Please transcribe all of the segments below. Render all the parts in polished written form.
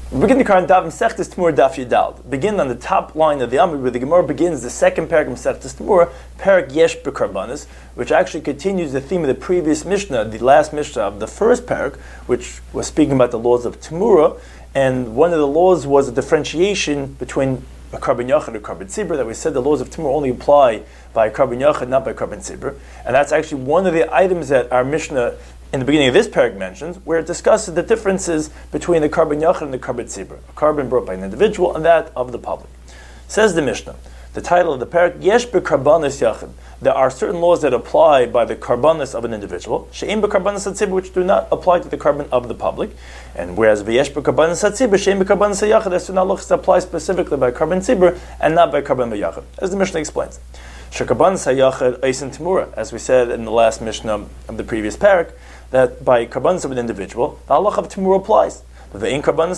We begin the current Daf Mesechtes Temurah Daf Yudal. Begin on the top line of the Amud where the Gemara begins the second parak of Mesechtes Temurah, parak Yesh B'Karbanis, which actually continues the theme of the previous Mishnah, the last Mishnah of the first parak, which was speaking about the laws of Temurah, and one of the laws was a differentiation between a Karban Yachid and a Karban Tzibur, that we said the laws of Temurah only apply by a Karban Yachid, not by Karban Tzibur, and that's actually one of the items that our Mishnah in the beginning of this parak mentions, where it discusses the differences between the Karban Yachid and the Karban Tzibur, a carbon brought by an individual and that of the public. Says the Mishnah, the title of the parak, Yesh B'Karbanis Yachid. There are certain laws that apply by the karbanis of an individual, She'im B'Karbanis HaTzibur, which do not apply to the carbon of the public, and whereas V'Yesh B'Karbanis HaTzibur, She'im B'Karbanis HaYachid, as to not look apply specifically by Karban Tzibur and not by Karban Yachid, as the Mishnah explains. She'Karbanis HaYachid Eisen Temurah, as we said in the last Mishnah of the previous parak, that by karbanis of an individual, the halach of Temurah applies. But by karban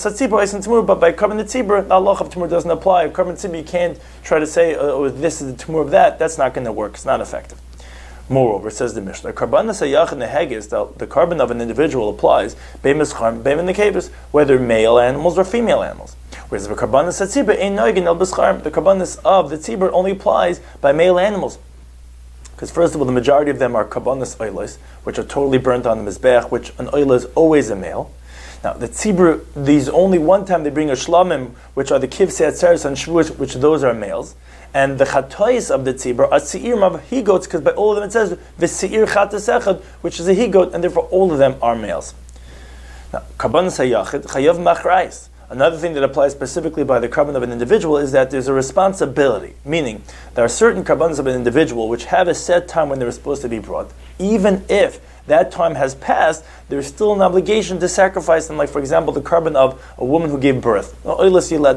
tzibur, the halach of Temurah doesn't apply. Karban tzibur, you can't try to say, oh, this is the Temurah of that. That's not going to work. It's not effective. Moreover, says the Mishnah, karbanis hayach nehegis, the carbon of an individual applies, b'mischarm, b'minekebus, whether male animals or female animals. Whereas the karbanis hatzibur ain't noigin el b'scharm, the karbanis of the tzibur only applies by male animals. Because first of all, the majority of them are karbanis oilos, which are totally burnt on the mizbech, which an oil is always a male. Now, the tzibur, these only one time they bring a shlamim, which are the kivsei atzeres and shvuos, which those are males. And the chatois of the tzibur are tzi'irim of he-goats, because by all of them it says, v'tzi'ir chatas echad, which is a he-goat, and therefore all of them are males. Now, karbanis hayachid, chayav machrayis. Another thing that applies specifically by the carbon of an individual is that there's a responsibility, meaning there are certain carbons of an individual which have a set time when they're supposed to be brought. Even if that time has passed, there's still an obligation to sacrifice them, like for example the carbon of a woman who gave birth, or a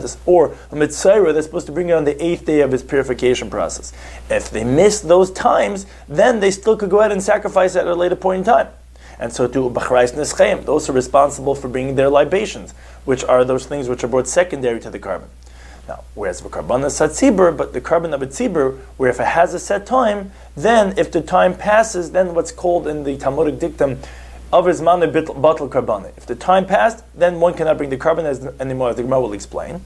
mitzayra that's supposed to bring it on the 8th day of his purification process. If they miss those times, then they still could go ahead and sacrifice at a later point in time. And so to B'chrais Neschayim, those are responsible for bringing their libations, which are those things which are brought secondary to the carbon. Now, whereas the karbanis hatzibur, but the carbon of a tzibur, where if it has a set time, then if the time passes, then what's called in the Talmudic dictum, Avar Zman Batal Karbana. If the time passed, then one cannot bring the carbon anymore, as the Gemara will explain.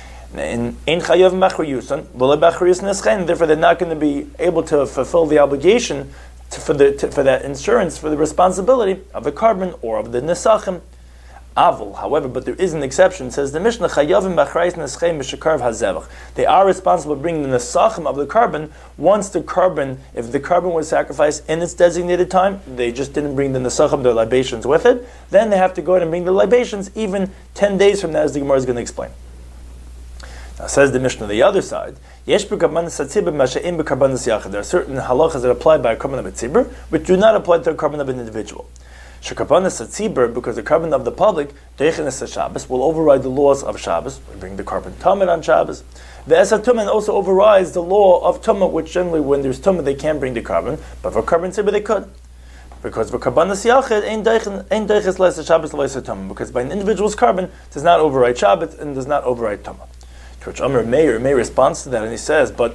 In Chayav Machar Yusan, therefore they're not going to be able to fulfill the obligation for that insurance, for the responsibility of the carbon or of the nesachim. Avol, however, but there is an exception. Says the Mishnah, Chayavim b'achrais neschei mishakarv hazevach. They are responsible for bringing the nesachim of the carbon once the carbon, if the carbon was sacrificed in its designated time, they just didn't bring the nesachim, their libations with it, then they have to go ahead and bring the libations even 10 days from now, as the Gemara is going to explain. Now says the Mishnah on the other side, Yesh b'karbanis hatzibur masha'im b'karbanis yachid. There are certain halachas that apply by a carbon of a tzibur, which do not apply to a carbon of an individual. Shekarbanis hatzibur, because the carbon of the public, deichenes Shabbos, will override the laws of Shabbos. We bring the carbon tamid on Shabbos. The Esat Tumah also overrides the law of Tumah, which generally when there's Tumah they can't bring the carbon, but for carbon tzibur they could. Because for karbanis yachid, ein deiches leis Shabbos leis Tumah, because by an individual's carbon does not override Shabbos and does not override Tumah. To which Amr Meir responds to that and he says, but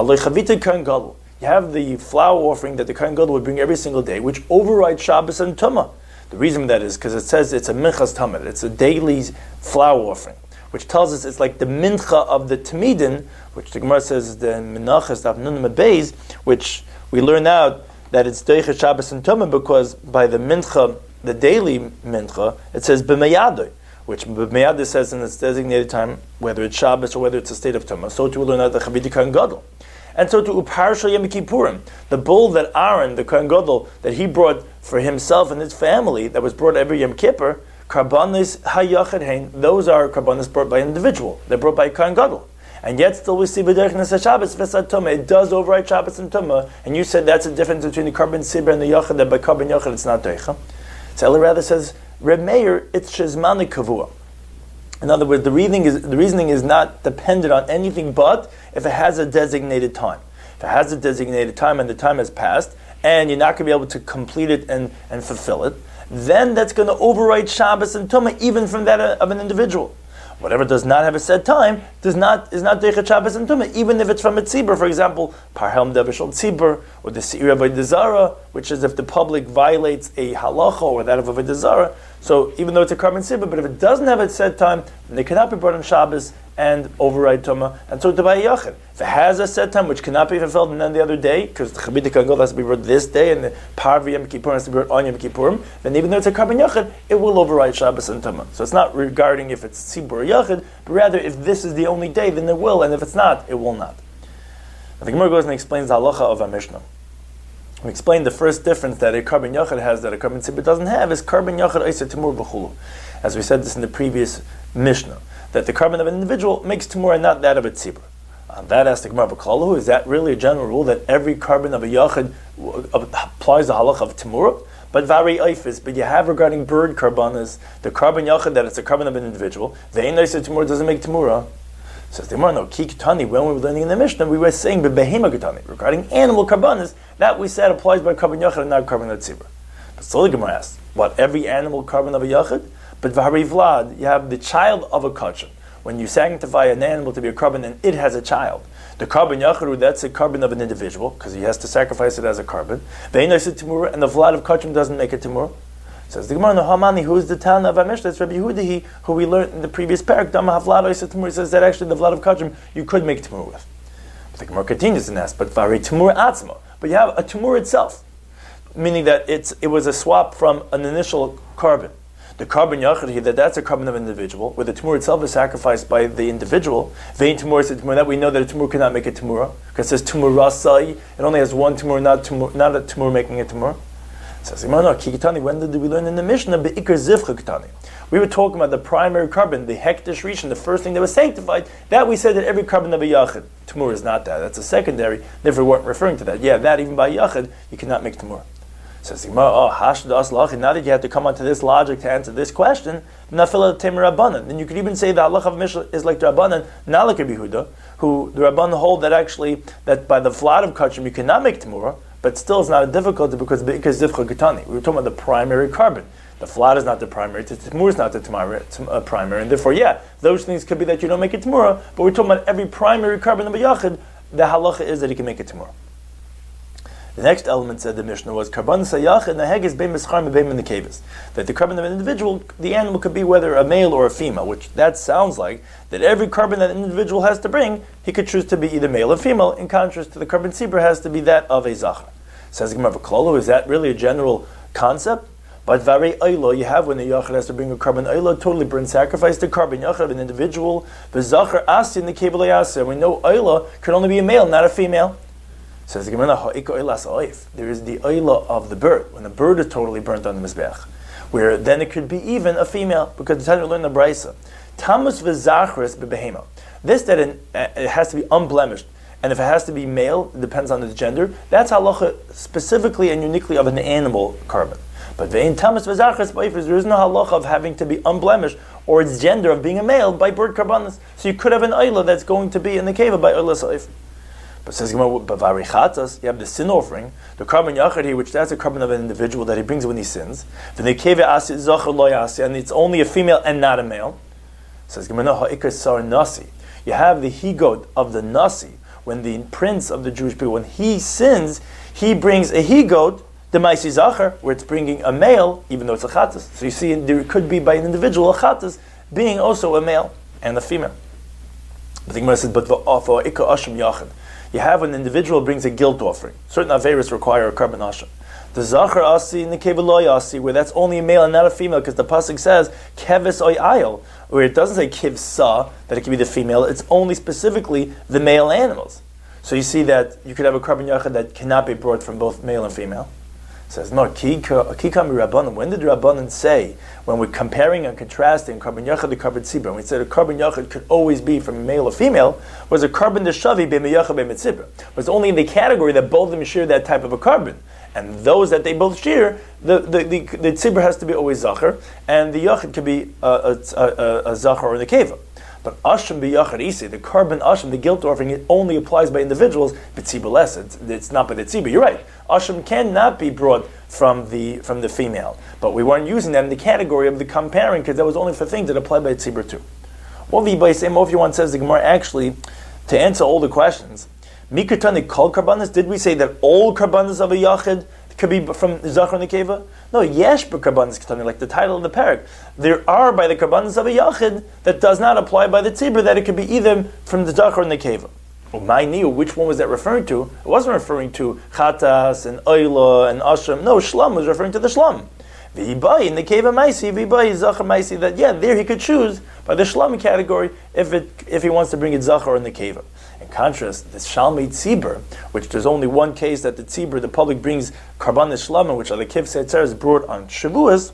you have the flour offering that the Kohen Gadol would bring every single day, which overrides Shabbos and Tumah. The reason for that is because it says it's a minchas tamid, it's a daily flour offering, which tells us it's like the mincha of the Tamidin, which the Gemara says is the menachas of Nun Beis, which we learn out that it's deiches Shabbos and Tumah because by the mincha, the daily mincha, it says b'meyadoi, which B'meyadeh says in its designated time, whether it's Shabbos or whether it's a state of Tumah. So too we learn out the Chaviti Kohen Gadol. And so to Uparsha Yom Kippurim, the bull that Aaron, the Kohen Gadol, that he brought for himself and his family, that was brought every Yom Kippur, Karbanis Hayachid Hein, those are Karbanis brought by an individual. They're brought by Kohen Gadol. And yet still we see B'derech Shabbos V'sat Tumah. It does override Shabbos and Tumah. And you said that's the difference between the Karban Tzibur and the Yachid, that by Karban Yachid it's not Deicha. So Eli rather says, Reb Meir, it's Shezmani Kavua. In other words, the reasoning is not dependent on anything but if it has a designated time. If it has a designated time and the time has passed, and you're not going to be able to complete it and fulfill it, then that's going to override Shabbos and Tumah even from that of an individual. Whatever does not have a set time is not Deichet Shabbos and Tumah, even if it's from a tzibur. For example, Parhelm Devishal Tzibur, or the Seir Avodah Zarah, which is if the public violates a halacha or that of Avodah Zarah. So even though it's a carbon tzibur, but if it doesn't have a set time, then it cannot be brought on Shabbos and override Tumah, and so to buy a Yachid. If it has a set time which cannot be fulfilled and then the other day, because the Chabit Kangol has to be brought this day and the Parv Yom Kippur has to be brought on Yom Kippurim, then even though it's a carbon Yachid, it will override Shabbos and Tumah. So it's not regarding if it's Tzibur or Yachid, but rather if this is the only day, then it will, and if it's not, it will not. Now the Gemara goes and explains the halacha of our Mishnah. We explained the first difference that a carbon Yachid has that a carbon Tzibur doesn't have is carbon Yachid Eiseh Timur B'chulu. As we said this in the previous Mishnah, that the carbon of an individual makes Timur and not that of a Tzibur. On that asked the Gemara B'Klalu, is that really a general rule that every carbon of a Yachid applies the halacha of Timur? But vari oifis, but you have regarding bird karbanas, the carbon Yachid that it's a carbon of an individual, the ein Eiseh Timur doesn't make Timura. Says the Gemara, no, ki ketani, when we were learning in the Mishnah, we were saying behema ketani, regarding animal karbanas, that we said applies by carbon Yachid and not carbon of Tzibur. But still the Gemara asks, what, every animal carbon of a Yachid? But V'hari Vlad, you have the child of a kachan. When you sanctify an animal to be a carbon and it has a child, the carbon Yacharu, that's a carbon of an individual, because he has to sacrifice it as a carbon. And the Vlad of kachan doesn't make it Timur. Says the Gemara, no, Hamani, who is the town of Amishta? It's Rabbi Yehuda, who we learned in the previous parak. Dama Havlad Oisa Timur says that actually the Vlad of kachan you could make Timur with. But the Gemara continues and asks, but V'hari Timur Atzma. But you have a Timur itself, meaning that it was a swap from an initial carbon. The carbon Yachid, that's a carbon of an individual, where the Timur itself is sacrificed by the individual. Vein Timur is a Timur, that we know that a Timur cannot make a Timura, because it says Timur Rasai, it only has one Timur, not a Timur making a Timur. Says no, Kikitani, when did we learn in the Mishnah? Be'ikar Zivcha Kitani. We were talking about the primary carbon, the Hektish Rishon, the first thing that was sanctified, that we said that every carbon of a Yachid. Timur is not that, that's a secondary, therefore we weren't referring to that. Yeah, that even by Yachid, you cannot make Timur. Says the Gemara, now that you have to come onto this logic to answer this question, Nafila Temer Rabbanan. Then you could even say the halacha of Mishnah is like the Rabbanan, not like Rabbi Yehuda, who the Rabbanan hold that actually that by the Vlad of kachim you cannot make Timura, but still it's not a difficulty because Zivcha Getani. We were talking about the primary carbon. The Vlad is not the primary, the Timur is not the primary, and therefore, yeah, those things could be that you don't make a Timura, but we're talking about every primary carbon of a Yachid, the halacha is that he can make a Timura. The next element, said the Mishnah, was Karban Sayach and the Hegis Bein Mischar and Bein in the Kavis. That the carbon of an individual, the animal could be whether a male or a female, which that sounds like that every carbon that an individual has to bring, he could choose to be either male or female, in contrast to the carbon Tzibur has to be that of a Zachar. Says Gemara V'Klolo, is that really a general concept? But Vare Oilo, you have when the Yachid has to bring a carbon Oilo, totally burn sacrifice, the carbon Yachid of an individual, the Zachar Asi in the Kebele Yaseh. We know Oilo could only be a male, not a female. Says the Gemara, there is the oila of the bird, when the bird is totally burnt on the mizbech, where then it could be even a female, because the Tanya learned the Braisa. Tamus v'zachris b'behema. This that it has to be unblemished, and if it has to be male, it depends on its gender. That's halacha specifically and uniquely of an animal carbon. But ve'in tamus v'zachris b'ifris, there is no halacha of having to be unblemished or its gender of being a male by bird karbanas. So you could have an oila that's going to be in the cave by oila sa'if. But says Gemara, you have the sin offering, the carbon yachid, which that's a carbon of an individual that he brings when he sins. And it's only a female and not a male. Says Gemara, you have the higod of the nasi, when the prince of the Jewish people, when he sins, he brings a higod, the maisi zachar, where it's bringing a male, even though it's a chatas. So you see, there could be by an individual a chatas being also a male and a female. But the Gemara says, but for ikka ashim yachid. You have when an individual brings a guilt offering. Certain averis require a carbon asham. The zachar asi and the keveloy asi, where that's only a male and not a female, because the pasuk says kevis oy ayil, where it doesn't say kivsa that it can be the female. It's only specifically the male animals. So you see that you could have a carbon yachid that cannot be brought from both male and female. It says no kikami rabbanon. When did the rabbanon say, when we're comparing and contrasting carbon yachid to carbon tzibur, and we said a carbon yachid could always be from a male or female, was a carbon deshavi be meyachid be mitzibur. Was only in the category that both of them share that type of a carbon, and those that they both share, the tzibur has to be always zachar, and the yachid could be a zachar or the keva. But asham b'yachar isi, the carbon asham, the guilt offering, it only applies by individuals, but tzibur less. It's not by the tzibur. You're right. Asham cannot be brought from the female, but we weren't using that in the category of the comparing because that was only for things that apply by tzibur too. Or if you want says the Gemara actually, to answer all the questions, Mikutani kol karbanas, did we say that all karbanas of a yachid could be from Zachar and Nekeva? No, yesh b'karbanas ketani, like the title of the parak. There are by the karbanas of a yachid that does not apply by the tzibur, that it could be either from the Zachar and Nekeva. Which one was that referring to? It wasn't referring to Chatas and Oila and Ashram. No, Shlam was referring to the Shlam. V'ibai in the Keva Maisi, V'ibai Zachar Maisi, that there he could choose by the Shlam category if he wants to bring it Zachar in the Keva. In contrast, the Shalmei Tzibur, which there's only one case that the Tzibur, the public brings Karbanis Shlam, which are the Kiv Seitzer, is brought on Shavuos,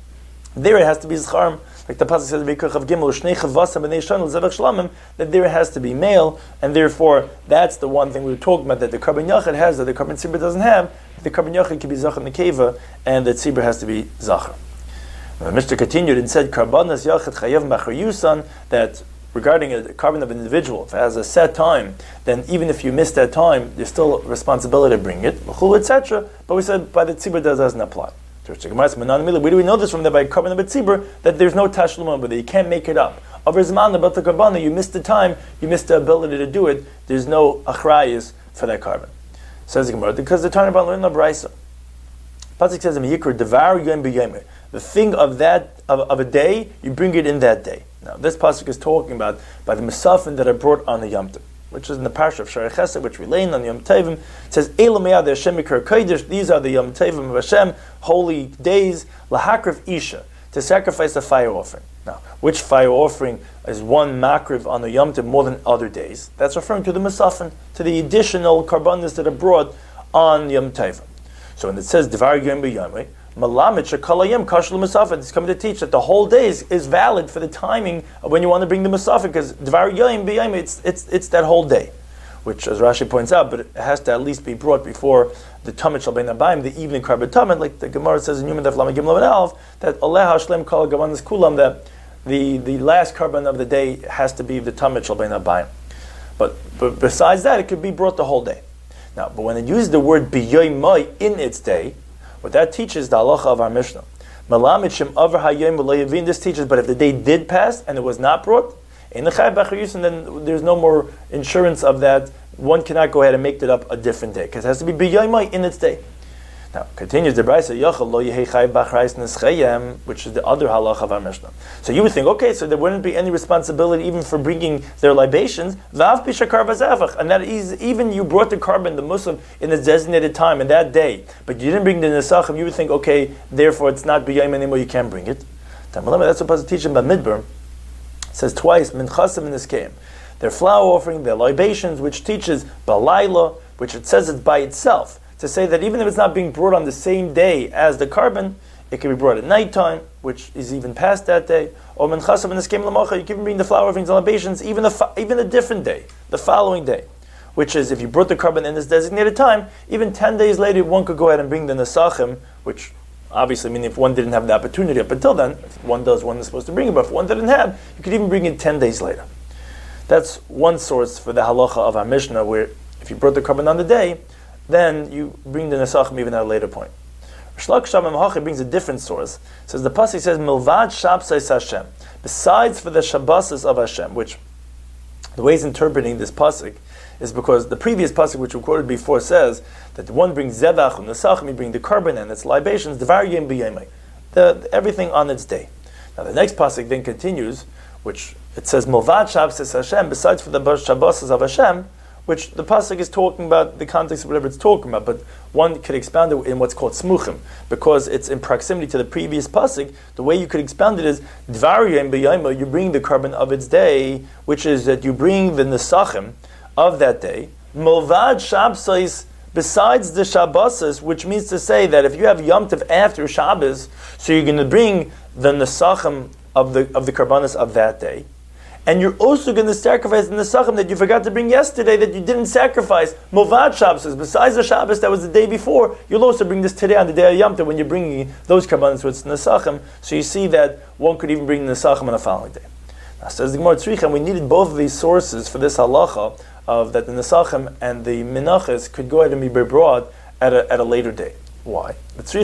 there it has to be Zcharim. Like the pasuk says, "V'kach Gimel Shnei Chavasa B'nei Shanel Zevach Shlamim," that there has to be male, and therefore that's the one thing we were talking about that the Karban Yachid has that the Karban Tzibur doesn't have. The Karban Yachid can be Zachar Nekeva, and the Tzibur has to be Zachar. The Mishnah continued and said, "Karbanas Yachid Chayav Machar Yusan," that regarding a carbon of an individual, if it has a set time, then even if you miss that time, there's still a responsibility to bring it, etc. But we said by the Tzibur that doesn't apply. Where do we know this from? That by carbon of a tzibur, that there's no tashlum, but you can't make it up. Over Zman, about the carbon, you missed the time, you missed the ability to do it. There's no achrayis for that carbon. Says the Gemara, because the Tana about learning the brayso. Pasuk says in Yikra, devar yom b'yom. The thing of that of a day, you bring it in that day. Now, this pasuk is talking about by the mesafin that are brought on the Yom Tov, which is in the parsha of Sharei Chesed, which we lay on the Yom Tovim. It says, Eila Me'ad Hashem Mikar Kodesh, these are the Yom Tovim of Hashem, holy days, Lahakriv Isha, to sacrifice a fire offering. Now, which fire offering is one makriv on the Yom Tov more than other days? That's referring to the Mesafin, to the additional karbanis that are brought on Yom Tovim. So when it says, Devar Yom B'Yomei, Malamit Shekalayim Kashlu Mesafin, it's coming to teach that the whole day is valid for the timing of when you want to bring the Mesafin, because Dvar Yom B'Yom, it's that whole day, which, as Rashi points out, but it has to at least be brought before the Tamid Shal Bein Abayim, the evening Karban Tamid, like the Gemara says in Yom Daf Lamed Gimel and Alf, that Oleh Hashlem Kol Gavanas Kulam, that the last Karban of the day has to be the Tamid Shal Bein Abayim. But besides that, it could be brought the whole day. Now, but when it uses the word B'Yomai in its day, what that teaches the halacha of our Mishnah. This teaches, but if the day did pass and it was not brought, then there's no more insurance of that. One cannot go ahead and make it up a different day, because it has to be b'yoymai in its day. Now, continues the Brayso, which is the other halacha of our Mishnah. So you would think, okay, so there wouldn't be any responsibility even for bringing their libations, and that is, even you brought the carbon, the Muslim, in the designated time, in that day, but you didn't bring the nesachim, you would think, okay, therefore it's not b'yom anymore, you can't bring it. That's what Pasuk teaches by Midbar. It says twice, min chasim in this game. Their flour offering, their libations, which teaches balayla, which it says it's by itself, to say that even if it's not being brought on the same day as the carbon, it can be brought at nighttime, which is even past that day. Or min chasav in this game l'mocha, you can even bring the flour offerings and libations even a different day, the following day. Which is, if you brought the carbon in this designated time, even 10 days later, one could go ahead and bring the nesachim, which obviously, I mean, if one didn't have the opportunity up until then, if one does, one is supposed to bring it, but if one didn't have, you could even bring it 10 days later. That's one source for the halacha of our Mishnah, where if you brought the carbon on the day, then you bring the nesachim even at a later point. Shlak Shamim Hachi brings a different source. It says the pasuk says Milvad Shabsais Hashem, besides for the Shabbases of Hashem, which the way he's interpreting this pasuk is because the previous pasuk which we quoted before says that the one brings zevach and nesachim, you bring the carbon and its libations, devar yom b'yomai, everything on its day. Now the next pasuk then continues, which it says Milvad Shabsais Hashem, besides for the Shabbases of Hashem, which the pasuk is talking about the context of whatever it's talking about, but one could expound it in what's called smuchim, because it's in proximity to the previous pasuk. The way you could expound it is dvar yom b'yomai, you bring the carbon of its day, which is that you bring the nesachim of that day, milvad shabsais, besides the Shabbases, which means to say that if you have Yom Tov after Shabbos, so you're going to bring the nesachim of the karbanos of that day. And you're also going to sacrifice the nesachim that you forgot to bring yesterday, that you didn't sacrifice. Movad Shabbos, besides the Shabbos that was the day before, you'll also bring this today on the day of Yom Tov when you're bringing those karbanos with nesachim. So you see that one could even bring the nesachim on the following day. Now says the Gemara Tzricha, we needed both of these sources for this halacha of that the nesachim and the menachas could go ahead and be brought at a later day. Why? Had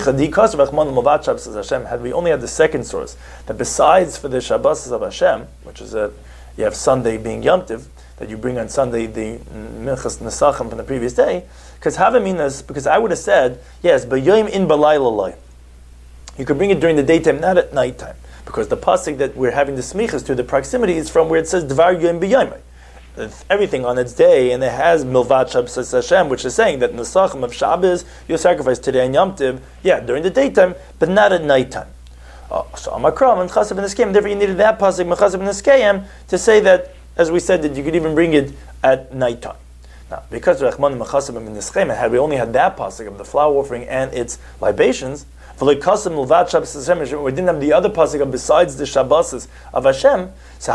we only had the second source, that besides for the Shabbases of Hashem, which is you have Sunday being Yom Tiv, that you bring on Sunday the Minchas Nesachim from the previous day, because Havaminas, because I would have said, yes, B'yoyim in Balayla. You could bring it during the daytime, not at nighttime, because the pasuk that we're having the smichas to, the proximity, is from where it says Dvar Yoyim B'yoyim. Everything on its day, and it has Milvat Shabbos Hashem, which is saying that Nesachim of Shabbos, you sacrifice today on Yom Tiv, during the daytime, but not at nighttime. So Amakram and Chasab and Neskayim, therefore you needed that pasuk, Chasab and Neskayim, to say that, as we said, that you could even bring it at nighttime. Now, because Rachman and Chasab and Neskayim, had we only had that pasuk of the flour offering and its libations, we didn't have the other pasuk besides the Shabbos of Hashem, so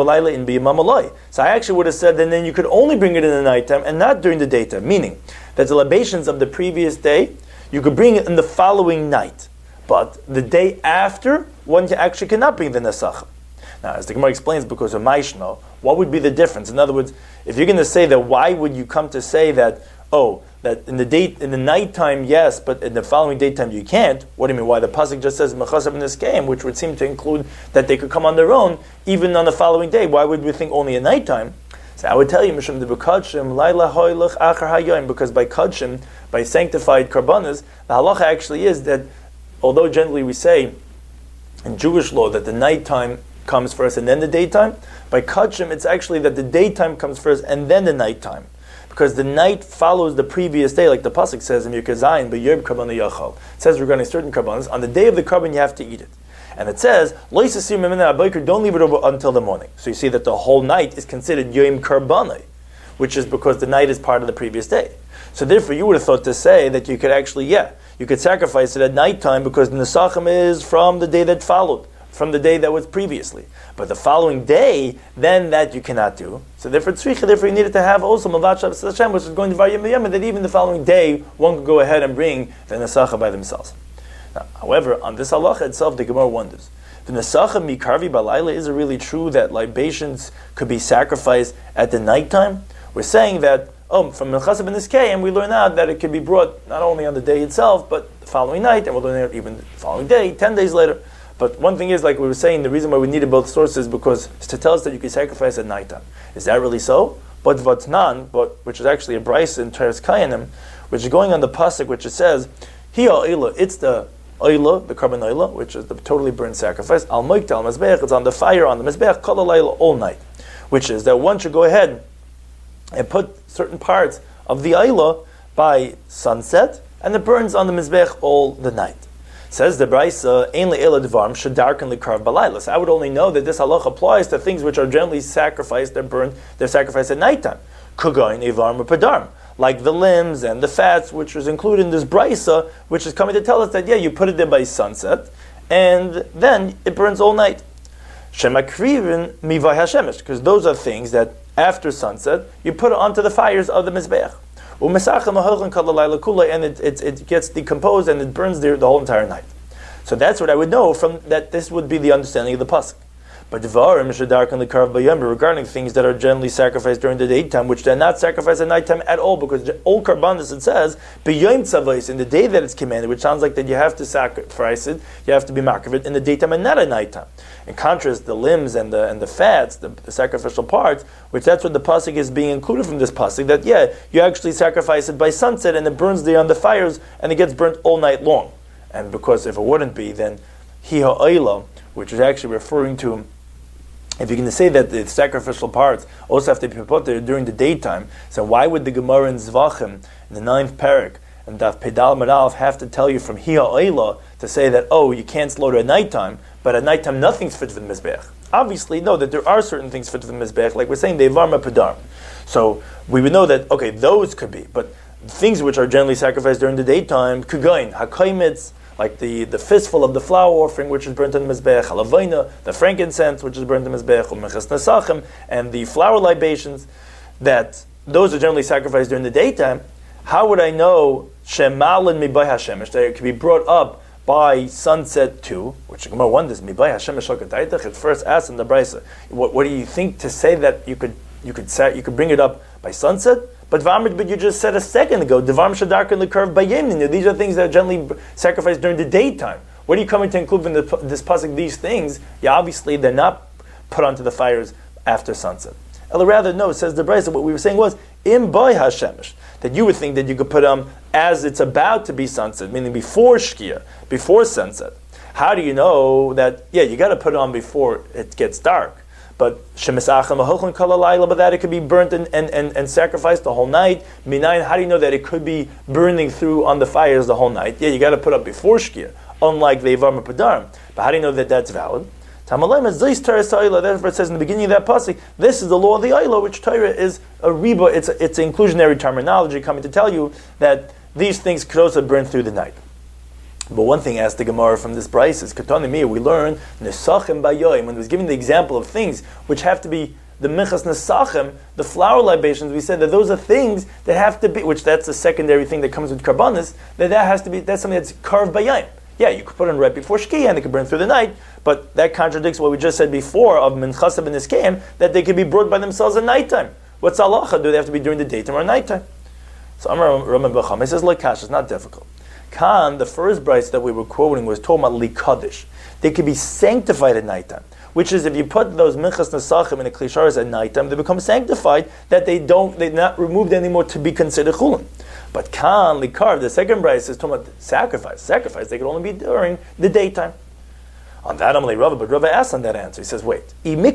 I actually would have said that then you could only bring it in the nighttime and not during the daytime, meaning that the libations of the previous day, you could bring it in the following night. But the day after, one actually cannot bring the Nesachim. Now, as the Gemara explains, because of Maishno, what would be the difference? In other words, if you're going to say that, why would you come to say that, that in the nighttime, yes, but in the following daytime you can't? What do you mean? Why the pasuk just says Mechasab Neskayim, which would seem to include that they could come on their own even on the following day? Why would we think only at nighttime? So I would tell you, Mishum de B'Kadshim, Laila Hoylech Achar Hayoim, because by Kadshim, by sanctified Karbanas, the halacha actually is that, although generally we say in Jewish law that the nighttime comes first and then the daytime, by Kadshim it's actually that the daytime comes first and then the nighttime. Because the night follows the previous day, like the pasuk says in Yirkei Zayin, b'yom karban yachal. It says regarding certain karbanos, on the day of the karban you have to eat it. And it says, lo yisasir mimena abayker, don't leave it over until the morning. So you see that the whole night is considered yom karbanai, which is because the night is part of the previous day. So therefore you would have thought to say that you could actually, you could sacrifice it at nighttime because the Nesachim is from the day that followed, from the day that was previously. But the following day, then that you cannot do. So therefore you needed to have also Mavat Shabbos Hashem, which is going to Varyim B'Yom, that even the following day, one could go ahead and bring the Nesachim by themselves. Now, however, on this halacha itself, the Gemara wonders, the Nesachim Mikarvi Balayla, is it really true that libations could be sacrificed at the nighttime? We're saying that, from Mechasab and Neskayim, we learn out that it can be brought not only on the day itself, but the following night, and we'll learn it even the following day, 10 days later. But one thing is, like we were saying, the reason why we needed both sources because it's to tell us that you can sacrifice at nighttime. Is that really so? But Vatnan, which is actually a Bryce in Teres Kayanim, which is going on the pasuk, which it says, Hi ha'ila, it's the oila, the carbon oila, which is the totally burnt sacrifice. Al moikta al mezbeach, it's on the fire on the mezbeach kol halayla, all night, which is that one should go ahead and put certain parts of the oila by sunset, and it burns on the mezbeach all the night. Says the Brisa, Ein le'ela dvarm shedarken lekarv balayla. So I would only know that this halach applies to things which are generally sacrificed, they're sacrificed at nighttime. Kugain, evarm, or padarm. Like the limbs and the fats, which was included in this Brisa, which is coming to tell us that, you put it there by sunset, and then it burns all night. Shemakrivin mivay hashemesh, because those are things that after sunset, you put it onto the fires of the Mizbeach. And it gets decomposed and it burns the whole entire night. So that's what I would know from that. This would be the understanding of the pasuk. But regarding things that are generally sacrificed during the daytime, which they're not sacrificed at nighttime at all, because all karbanos, it says in the day that it's commanded, which sounds like that you have to sacrifice it, you have to be makriv in the daytime and not at nighttime. In contrast, the limbs and the fats, the sacrificial parts, which that's what the pasuk is being included from this pasuk, that you actually sacrifice it by sunset and it burns there on the fires and it gets burnt all night long. And because if it wouldn't be, then hi ha'oila, which is actually referring to, if you're going to say that the sacrificial parts also have to be put there during the daytime, so why would the Gemara in Zvachim, in the 9th parak, and Daf Pedal Madalef have to tell you from hi ha'oila to say that, you can't slaughter at nighttime, but at nighttime nothing's fit for the Mizbeach? Obviously, no, that there are certain things fit for the Mizbeach, like we're saying, they varma padarm. So we would know that, those could be, but things which are generally sacrificed during the daytime, kugain, hakaimitz, like the fistful of the flour offering, which is burnt in the Mizbeach, halavayna, the frankincense, which is burnt in the Mizbeach, umechas nesachim, and the flour libations, that those are generally sacrificed during the daytime. How would I know shemalin mibay hashemesh, that it can be brought up by sunset too, which the Gemara wonders, mibay hashemesh shakataitach, it first asks in the Brisa, what do you think to say that you could bring it up by sunset? But you just said a second ago, Devam Shadark and the curve by Yemnin. These are things that are generally sacrificed during the daytime. What are you coming to include in this pasuk? These things, obviously they're not put onto the fires after sunset. Ella rather, no, says the Brisa, what we were saying was, im boy hashemish, that you would think that you could put them as it's about to be sunset, meaning before shkia, before sunset. How do you know that, yeah, you got to put it on before it gets dark. But but that it could be burnt and sacrificed the whole night. Minayin, how do you know that it could be burning through on the fires the whole night? Yeah, you got to put up before shkia, unlike the Eivam Padarim. But how do you know that that's valid? Therefore it says in the beginning of that pasuk, this is the law of the Ayla, which Torah is a riba. It's inclusionary terminology coming to tell you that these things could also burn through the night. But one thing asked the Gemara from this Bryce is, Katanimir, we learn Nesachim Bayoim, when it was giving the example of things which have to be the Minchas Nesachim, the flower libations, we said that those are things that have to be, which that's a secondary thing that comes with Karbanis, that has to be, that's something that's carved Bayim. Yeah, you could put it right before Shkia and they could burn through the night, but that contradicts what we just said before of Minchas and Niskeim, that they could be brought by themselves at nighttime. What's halacha? Do they have to be during the daytime or nighttime? So Amar Rambam Bacham, he says, like Kash, it's not difficult. Khan, the first Bryce that we were quoting was talking about Likadish. They could be sanctified at nighttime, which is if you put those Minchas Nesachim in the Klisharas at nighttime, they become sanctified, that they're not removed anymore to be considered Chulin. But Khan, Likar, the second Bryce is talking about sacrifice. Sacrifice, they could only be during the daytime. On that, Amalei Rava, but Rava asks on that answer. He says, wait,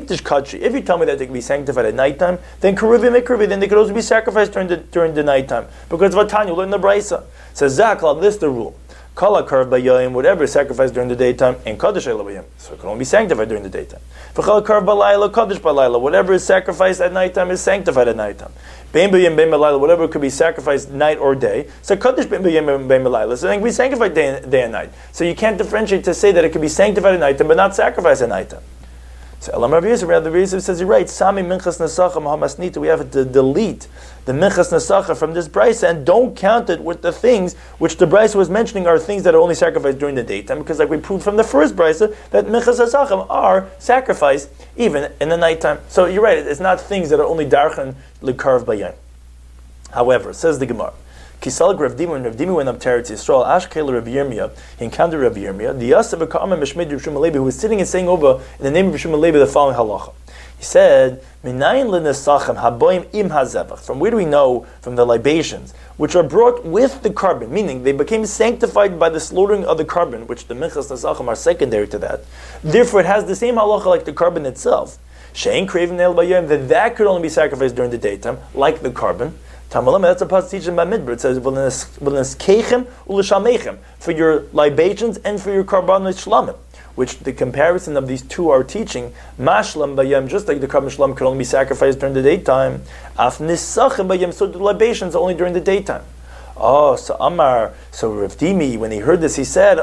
if you tell me that they can be sanctified at nighttime, then Karuvi Mikruvi, then they could also be sacrificed during the nighttime. Because Vatan, you learn the Brisa. Says Zakla, this is the rule. Kala Karv Bayayim, whatever is sacrificed during the daytime, and Kaddish Elavayim. So it can only be sanctified during the daytime. V'chal Karv Balayla, Kaddish Balayla, whatever is sacrificed at nighttime is sanctified at nighttime. Bein Bayim, Bein Balayla, whatever could be sacrificed night or day. So Kaddish Bein Bayim, Bein Balayla, so it can be sanctified day and night. So you can't differentiate to say that it can be sanctified at nighttime, but not sacrificed at nighttime. So Elam Rav Yosef, Rav Yosef says, you're right, Sami Minchas Nesachim Hamasnita, we have to delete the Minchas Nesachim from this Brisa and don't count it with the things which the Brisa was mentioning are things that are only sacrificed during the daytime, because like we proved from the first Brisa, that Minchas Nesachim are sacrificed even in the nighttime. So you're right, it's not things that are only Darchan Likarv Bayan. However, says the Gemara, Kisal Rav Dima, when Rav Dima went up to Eretz Yisrael, Ashkel Rav Yirmiyah, he encountered Rav Yirmiyah, the Yasef Ka'amah Meshmid Rav Shmuel Levi, who was sitting and saying over in the name of Rav Shmuel Levi the following halacha. He said, Minayin l'nesachem haboim im hazevach. From where do we know? From the libations, which are brought with the carbon, meaning they became sanctified by the slaughtering of the carbon, which the minchas nesachem are secondary to that. Therefore, it has the same halacha like the carbon itself. Shein craving el bayom, that could only be sacrificed during the daytime, like the carbon. Tamalam, that's a passage teaching by Midbar. It says, for your libations and for your carbon shlamim, which the comparison of these two are teaching, mashlam bayam, just like the carbon shlam could only be sacrificed during the daytime, af nisachim bayam, so the libations are only during the daytime. Oh, so Amar, so Rav Dimi, when he heard this, he said,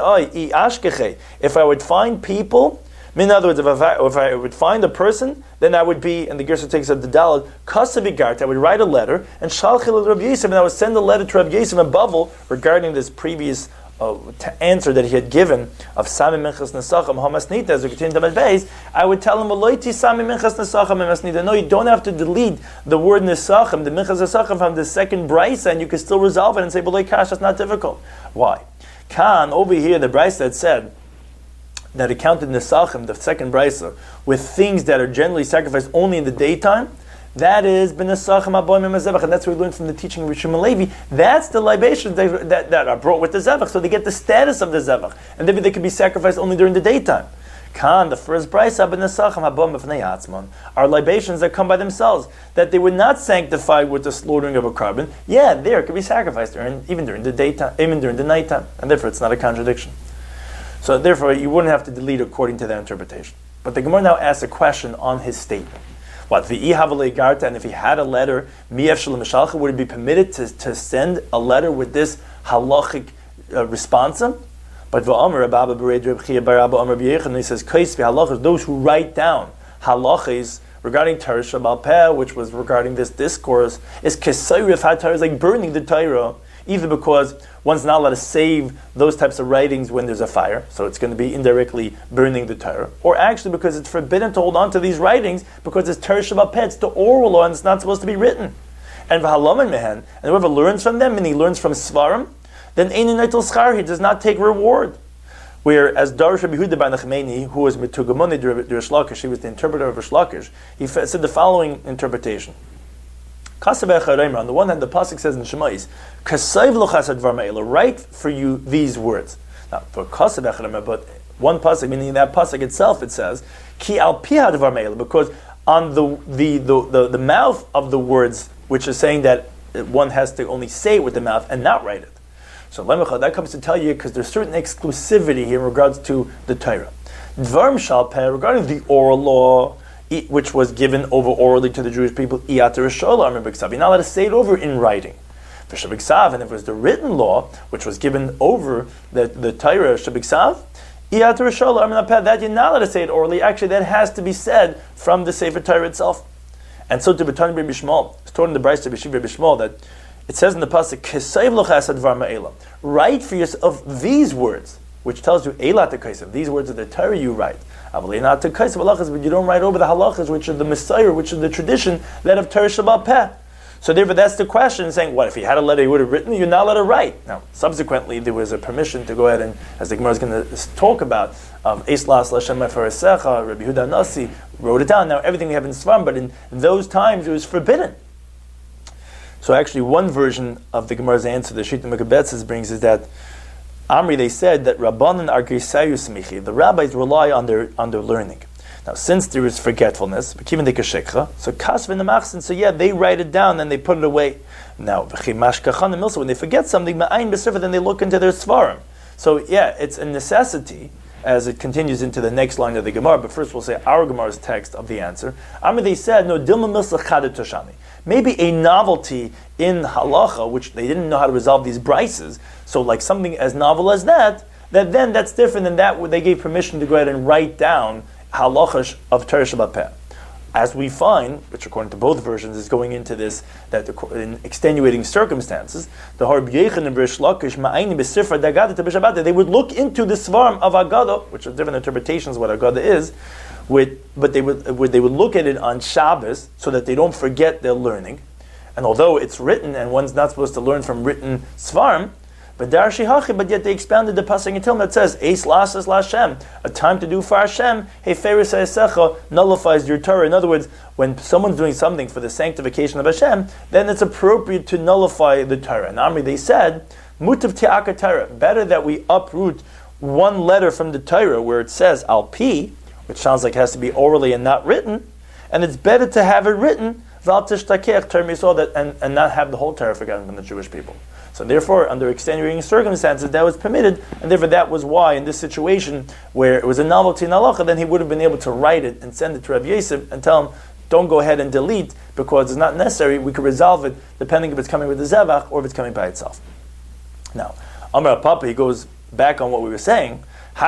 if I would find people, in other words, if I would find a person, then I would be, and the Gersa takes up the Dalet, Kasavigart, I would write a letter, and Shalchil Rav Yosef, and I would send a letter to Rav Yosef in Bavel regarding this previous answer that he had given of Sami Minchas Nesachim Hamasnita, as we continue to Beis. I would tell him, Aloiti Sami Minchas Nesachim Hamasnita. No, you don't have to delete the word Nesachim, the Minchas Nesachim from the second Brisa, and you can still resolve it and say, B'loi Kash, that's not difficult. Why? Khan, over here, the Brisa that said, that it counted Nesachim, the second Brisa, with things that are generally sacrificed only in the daytime, that is B'Nesachim Aboim Zevach, and that's what we learned from the teaching of Rav Shmuel Levi. That's the libations that are brought with the Zevach, so they get the status of the Zevach, and they can be sacrificed only during the daytime. Khan, the first Brisa, B'Nesachim Aboim B'Fnei Atzmon, are libations that come by themselves, that they were not sanctified with the slaughtering of a carbon. Yeah, there it could be sacrificed even during the daytime, even during the nighttime, and therefore it's not a contradiction. So therefore, you wouldn't have to delete according to that interpretation. But the Gemara now asks a question on his statement. What, v'i havalei garta, and if he had a letter, mi'ef shalom mishalcha, would it be permitted to send a letter with this halachic responsa? But v'amar Abba Bered Reb Chia bar Abba Amar B'Yechon, he says, kais v'halachas, those who write down halachas regarding Torah Shabbat Peh, which was regarding this discourse, is kesayrif ha-Torah, is like burning the Torah, either because one's not allowed to save those types of writings when there's a fire, so it's going to be indirectly burning the Torah, or actually because it's forbidden to hold on to these writings because it's Torah Shabbat Peh, it's the oral law and it's not supposed to be written. And v'halaman mehen, and whoever learns from them, and he learns from Svarim, then Einin Neitel Schar, he does not take reward. where, as Darish Rabbi Yehuda bar Nachmani, who was Metugamoni de Rish Lakish, he was the interpreter of Rish Lakish, he said the following interpretation. On the one hand, the pasuk says in Shemais, "Kasayv lo chasad dvar ma'ela," write for you these words. Now, for Kasayv echad, but one pasuk, meaning that pasuk itself, it says, "Ki al pihad dvar ma'ela," because on the mouth of the words, which is saying that one has to only say it with the mouth and not write it. So that comes to tell you because there's certain exclusivity here in regards to the Torah. Dvarim shal peh, regarding the oral law, which was given over orally to the Jewish people, you're not allowed to say it over in writing. And if it was the written law, which was given over the Torah, that you're not allowed to say it orally. Actually, that has to be said from the Sefer Torah itself. And so to B'tani Rabbi Shmuel, it's taught in the Brayso to B'shiv Rabbi Shmuel that it says in the pasuk, "Kesayv lo chasad dvar ma'ela." Write for yourself these words, which tells you elat kaisav. These words are the Torah you write. Not to kaisav halachas, but you don't write over the halachas, which are the Messiah, which are the tradition that of Torah Shabbat Peh. So therefore, that's the question, saying, what, if he had a letter, he would have written, you're not allowed to write. Now, subsequently, there was a permission to go ahead and, as the Gemara is going to talk about, Eis Las Lashem Mefaresecha, Rabbi Yehuda Nasi wrote it down. Now, everything we have in Sfarim, but in those times, it was forbidden. So actually, one version of the Gemara's answer, the Shita Mekabetzes brings, is that Amri, they said that Rabbanan are Geisayu Smichi. The rabbis rely on their learning. Now, since there is forgetfulness, so kasv in the machzin, so yeah, they write it down and they put it away. Now, when they forget something, then they look into their svarim. So yeah, it's a necessity, as it continues into the next line of the Gemara, but first we'll say our Gemara's text of the answer. They said, no, dilma milsa chadet toshani. Maybe a novelty in halacha, which they didn't know how to resolve these brises, so like something as novel as that then that's different than that where they gave permission to go ahead and write down halachas of Torah Shabbat Peh. As we find, which according to both versions is going into this, that in extenuating circumstances, the Harb Yechan and Rish Lakish, Ma'ayni B'Sifra Dagada to B'Shabbat, they would look into the Svarim of Agada, which are different interpretations of what Agada is, but they would look at it on Shabbos so that they don't forget their learning. And although it's written and one's not supposed to learn from written Svarim, but yet they expounded the pasuk in Tehillim that says, Eis lasas Lashem, a time to do for Hashem, Heferis Ha'esecha, nullifies your Torah. In other words, when someone's doing something for the sanctification of Hashem, then it's appropriate to nullify the Torah. And Amri, they said, Mutav Te'aka Torah, better that we uproot one letter from the Torah where it says Al Pi, which sounds like it has to be orally and not written, and it's better to have it written, Val Tishtakech, Torah Misol, and not have the whole Torah forgotten from the Jewish people. So therefore, under extenuating circumstances, that was permitted, and therefore that was why, in this situation, where it was a novelty in halacha, then he would have been able to write it and send it to Rabbi Yosef and tell him, don't go ahead and delete, because it's not necessary, we could resolve it, depending if it's coming with the zevach, or if it's coming by itself. Now, Amar Papa, he goes back on what we were saying, now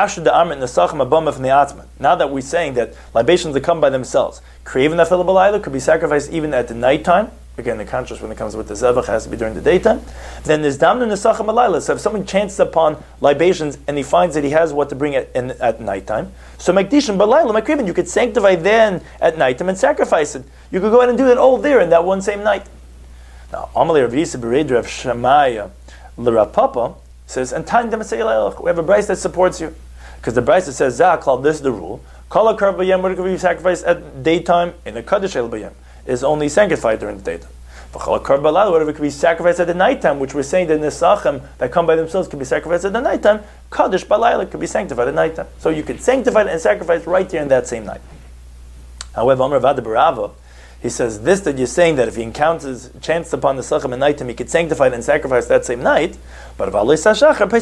that we're saying that libations that come by themselves, Kreven Afil B'Layla could be sacrificed even at the nighttime. Again, the contrast when it comes with the zevach has to be during the daytime. Then there's damnu nesachim alayla. So if someone chances upon libations and he finds that he has what to bring at nighttime, so makdishim b'layla makriven, you could sanctify then at nighttime and sacrifice it. You could go ahead and do it all there in that one same night. Now, Amalei Rav Yisrael Bered Rav Shammai l'Rav Papa says, and time we have a brayso that supports you, because the brayso says zaklal. This is the rule. Kol hakar b'yem, what could be sacrificed at daytime in a kaddish el b'yem is only sanctified during the daytime. Whatever could be sacrificed at the nighttime, which we're saying that nesachim that come by themselves can be sacrificed at the nighttime, kaddish balayla could be sanctified at nighttime. So you could sanctify it and sacrifice right there in that same night. However, Amar Vada Barava, he says this, that you're saying that if he encounters, chanced upon the sachem at nighttime, he could sanctify it and sacrifice that same night. But once it's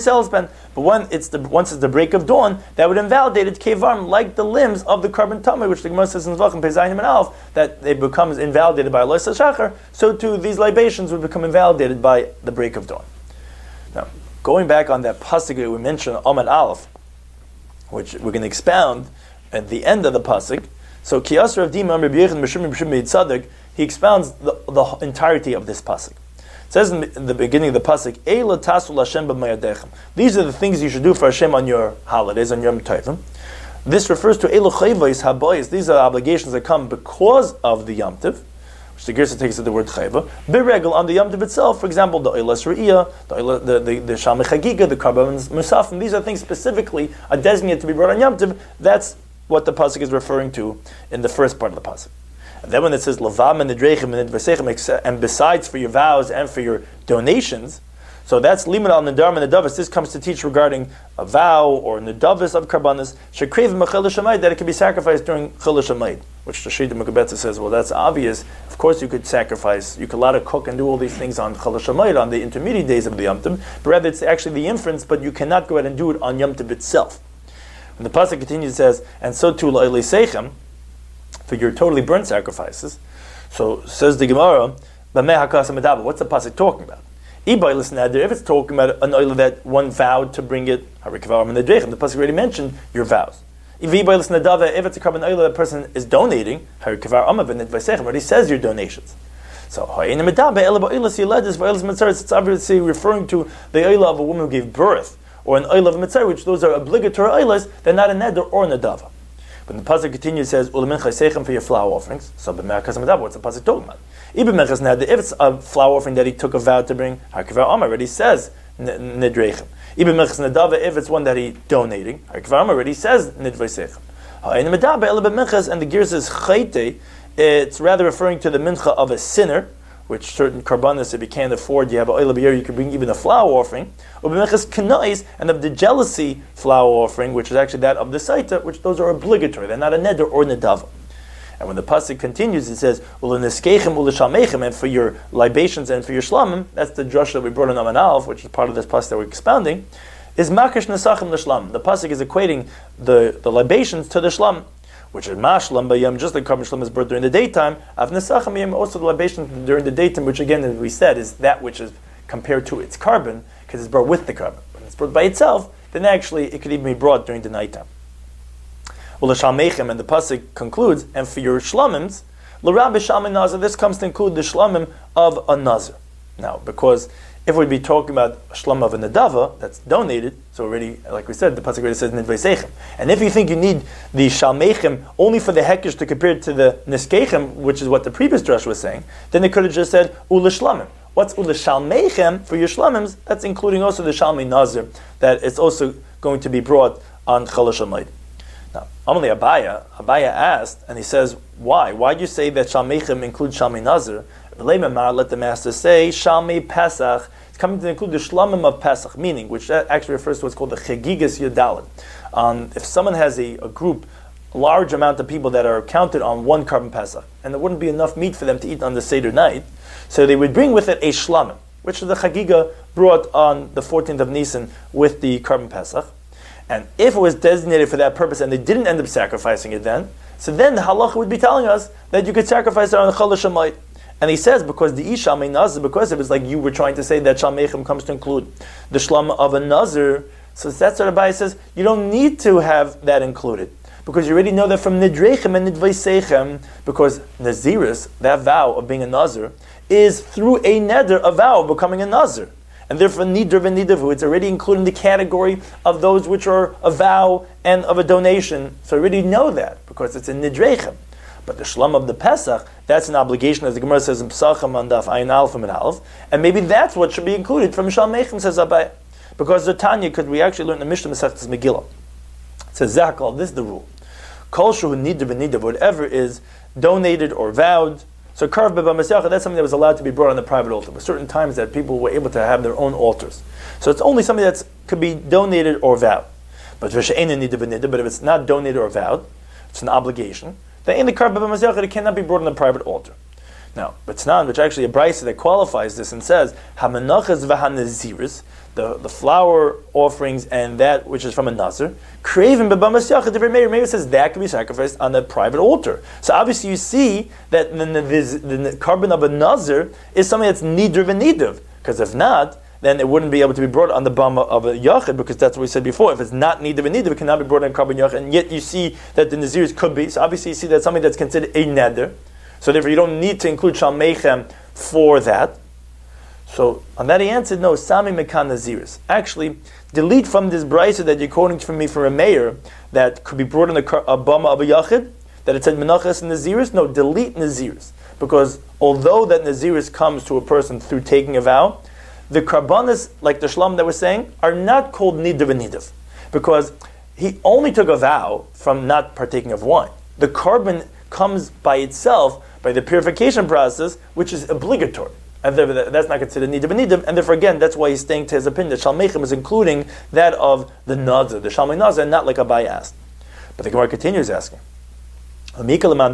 the break of dawn, that would invalidate it kevarm, like the limbs of the carbon tameh, which the Gemara says in Zvachim Pezayim and Alf, that it becomes invalidated by Alois HaShachar. So too, these libations would become invalidated by the break of dawn. Now, going back on that pasuk that we mentioned, Amad Alf, which we're going to expound at the end of the pasuk. So Kiyas Rav Dima Rabbi Yechon B'Shimon Tzaddik, he expounds the entirety of this pasuk. It says in the beginning of the pasuk, Eila tasul Hashem b'mayadechem. These are the things you should do for Hashem on your holidays, on Yom Tovim. This refers to Eilu chayvos habayis. These are obligations that come because of the Yom Tov, which the Girsa takes to the word chayva, biregel on the Yom Tov itself, for example, the Eilas Re'iyah, the Shalmei Chagiga, the Karban Musafim, these are things specifically are designated to be brought on Yom Tov. That's what the pasuk is referring to in the first part of the pasuk. And then when it says Lavam and Nidrechem and Nidvasechem, and besides for your vows and for your donations, so that's Limud al Nidarim and Nedavos. This comes to teach regarding a vow or Nedavos of Karbanis, Shekrev Mechil Shamayid, that it can be sacrificed during Chil Shamayid, which the Shita Mekubetza says, well, that's obvious. Of course you could sacrifice, you could allow to cook and do all these things on Chil Shamayid, on the intermediate days of the Yom Tov, but rather it's actually the inference, but you cannot go ahead and do it on Yom Tov itself. When the pasuk continues, it says, and so too La'ilei Seichem, for your totally burnt sacrifices. So says the Gemara, what's the pasuk talking about? If it's talking about an oil that one vowed to bring it, the pasuk already mentioned your vows. If it's a carbon oil that person is donating, already says your donations. So it's obviously referring to the oil of a woman who gave birth, or an oil of a mitzvah, which those are obligatory oilas, they're not a neder or a nadava. But the pasuk continues, it says, for your flower offerings. So what's the pasuk talking about? If it's a flower offering that he took a vow to bring, already says nidrechem. If it's one that he donating, already says nidvasechem. And the gear says chayte, it's rather referring to the mincha of a sinner, which certain karbanis, if you can't afford, you have an oil of beer, you can bring even a flower offering. And of the jealousy flower offering, which is actually that of the saita, which those are obligatory. They're not a neder or nedava. And when the pasuk continues, it says, and for your libations and for your shlamim, that's the drush that we brought in Aman Aleph, which is part of this pasuk that we're expounding, is makish nesachim l'shlam. The pasuk is equating the libations to the shlam, which is mashlam bayam, just like carbon shlam is brought during the daytime. Av nesachim bayam, also the libations during the daytime, which again, as we said, is that which is compared to its carbon, because it's brought with the carbon. When it's brought by itself, then actually it could even be brought during the nighttime. Well, the shalmeichem, and the pasuk concludes, and for your shlamims, l'rabbi shalmei nazir, this comes to include the shlamim of a nazir. Now, because if we'd be talking about a shlam of a nadava that's donated, so already, like we said, the pasuk already says nidvasechem. And if you think you need the shalmeichem only for the hekesh to compare it to the niskechem, which is what the previous drush was saying, then it could have just said ula shlamim. What's ula shalmeichem for your shlamims? That's including also the shalmei nazir, that it's also going to be brought on Chol Shamayid. Now, Amalei Abaya asked, and he says, why? Why do you say that Shalmeichem includes Shalmei Nazir? Let the master say, Shalmei Pesach, it's coming to include the Shlamim of Pesach, meaning, which actually refers to what's called the Chagigas Yudalid. If someone has a group, a large amount of people that are counted on one carbon Pesach, and there wouldn't be enough meat for them to eat on the Seder night, so they would bring with it a Shlamim, which the Chagiga brought on the 14th of Nisan with the carbon Pesach. And if it was designated for that purpose and they didn't end up sacrificing it then, so then the halacha would be telling us that you could sacrifice it on Chol Shamayid. And he says, because the Ish Shalmei Nazir, because it was like you were trying to say that Shalmeichem comes to include the Shlam of a Nazir, so that's what Abai says, you don't need to have that included. Because you already know that from Nidrechem and Nidvaisechem, because Naziris, that vow of being a Nazir, is through a neder, a vow of becoming a Nazir. And therefore, Nidr and Nidavu, it's already included in the category of those which are a vow and of a donation. So I already know that, because it's a Nidrechem. But the Shlam of the Pesach, that's an obligation, as the Gemara says in Pesachim on Daf Ayin Aleph and Aleph. And maybe that's what should be included from Shalmeichem, says Abai. Because the Tanya, could we actually learn the Mishnah Masechtas Megillah? It says, Zachal, this is the rule. Kol Shu Nidr B'Nidav, whatever is donated or vowed. So Karv B'Ba Masyacha, that's something that was allowed to be brought on the private altar. There were certain times that people were able to have their own altars. So it's only something that could be donated or vowed. But if it's not donated or vowed, it's an obligation, then in the Karv B'Ba Masyacha, it cannot be brought on the private altar. Now, B'Tznan, which actually a brisa that qualifies this and says, HaMenachas v'HaNaziris, the flower offerings and that which is from a Nazir, Kraven B'Ba Masyacha, different Meir says that can be sacrificed on the private altar. So obviously you see that the carbon of a Nazir is something that's Nidr v'Nidav, because if not, then it wouldn't be able to be brought on the bama of a Yachid, because that's what we said before. If it's not Nidr v'Nidav, it cannot be brought on carbon Yachid, and yet you see that the Naziris could be. So obviously you see that's something that's considered a Neder. So therefore you don't need to include Shalmeichem for that. So on that he answered, no, Sami Mekan Naziris. Actually, delete from this brisa that you're quoting from me from a mayor that could be brought in a bama of a Yachid, that it said Menachas and Naziris? No, delete Naziris. Because although that Naziris comes to a person through taking a vow, the Karbanis, like the Shlam that we're saying, are not called Nidav and Nidav. Because he only took a vow from not partaking of wine. The Karban comes by itself, by the purification process, which is obligatory. And that's not considered Nidav and Nidav, and therefore again, that's why he's staying to his opinion that Shalmechem is including that of the Nazir, the Shalmei Nazir, and not like Abai asked. But the Gemara continues asking, is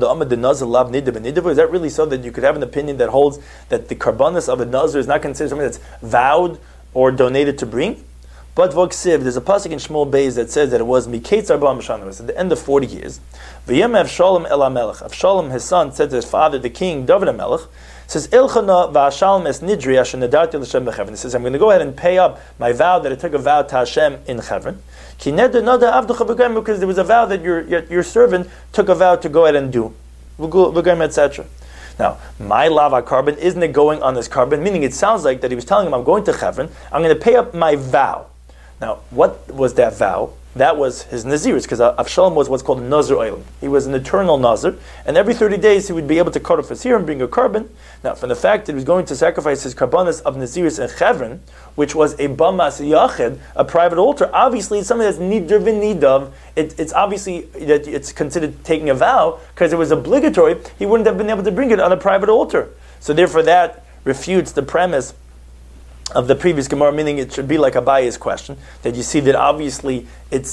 that really so that you could have an opinion that holds that the Karbanis of a Nazir is not considered something that's vowed or donated to bring? But Voksiv, there's a pasuk in Shmuel Beis that says that it was Miketz Arba Mishana, it was at the end of 40 years. V'yem Avshalom el HaMelech. Avshalom, his son, said to his father, the king, David HaMelech, says, Ilchana v'ashalom es nidri asher nedarti l'Hashem b'Chevron. He says, I'm going to go ahead and pay up my vow that I took a vow to Hashem in Chevron. Ki neder nada avducha b'gayim, because there was a vow that your servant took a vow to go ahead and do. B'gayim, etc. Now, my lava carbon, isn't it going on this carbon? Meaning it sounds like that he was telling him, I'm going to Chevron, I'm going to pay up my vow. Now, what was that vow? That was his Naziris, because Avshalom was what's called a Nazir Oilim. He was an eternal Nazir, and every 30 days he would be able to cut off his hair and bring a carbon. Now, from the fact that he was going to sacrifice his karbanas of Naziris and Chevron, which was a Bamas Yachid, a private altar, obviously it's something that's Nidav v'Nidav. It's obviously that it's considered taking a vow, because it was obligatory, he wouldn't have been able to bring it on a private altar. So therefore that refutes the premise of the previous Gemara, meaning it should be like Abaye's question, that you see that obviously